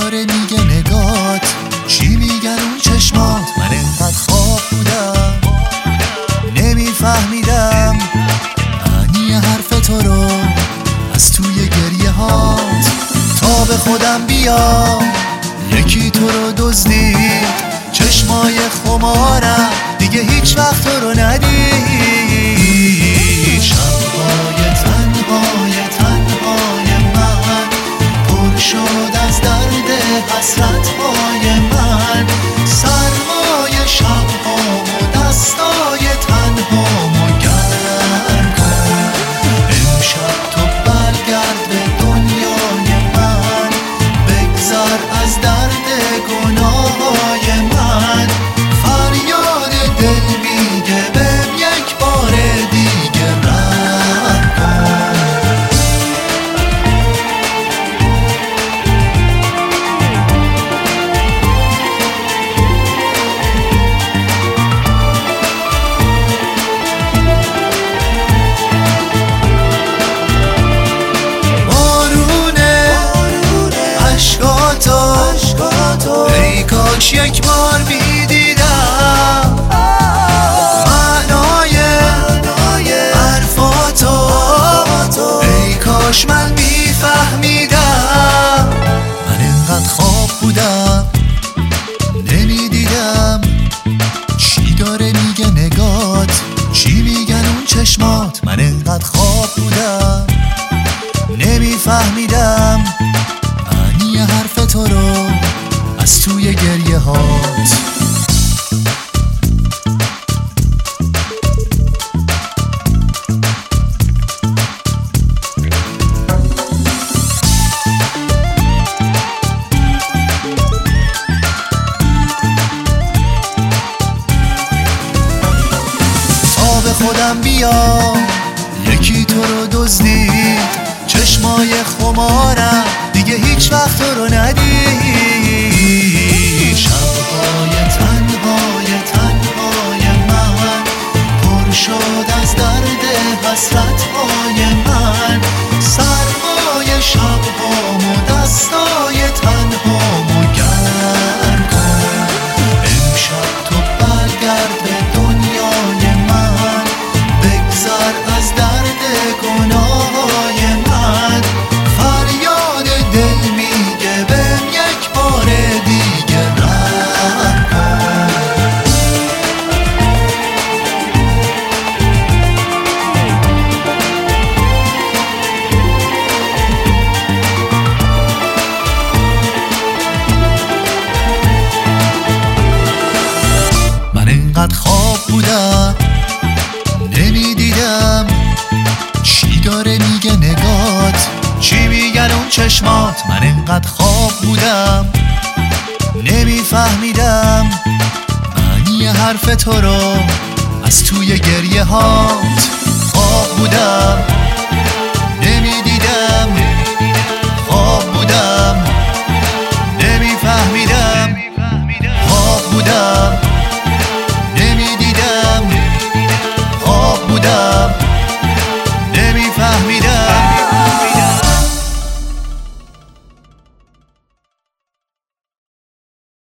داره میگه نگات؟ چی میگن اون چشمات؟ من انقدر خواب بودم نمیفهمیدم معنی حرف تو رو از توی گریه هات. تا به خودم بیام یکی تو رو دزدید، چشمای خمارم دیگه هیچ وقت تو رو ندید. شب‌های تنهای من پر شد از درد حسرت‌های من، سرمای شب‌هام و دستای تنهامو گرم کن. امشب تو برگرد به دنیای من، بگذر از درد گناههای من. فریاد دل میگه بهم یک بار دیگه رحم کن. ای کاش یک بار میدیدم معنای حرفاتو، ای کاش من میفهمیدم. من انقدر خواب بودم نمیدیدم چی داره میگه نگات؟ چی میگن اون چشمات؟ من انقدر خواب بودم نمیفهمیدم معنی حرف تو رو از توی گریه هات. تا به خودم بیام یکی تو رو دزدید، چشمای خمارم دیگه هیچ وقت تو رو ندید. شب‌های تنهای من پر شد از درد حسرت‌های من، سرمای شب‌هام و دستای تنهامو گرم کن. امشب تو برگرد به دنیای من، بگذر از درد گناههای من. فریاد دل میگه بهم یک بار دیگه رحم کن. من انقدر خواب بودم نمیدیدم چی داره میگه نگات؟ چی میگن اون چشمات؟ من انقدر خواب بودم نمیفهمیدم معنی حرف تو رو از توی گریه هات. خواب بودم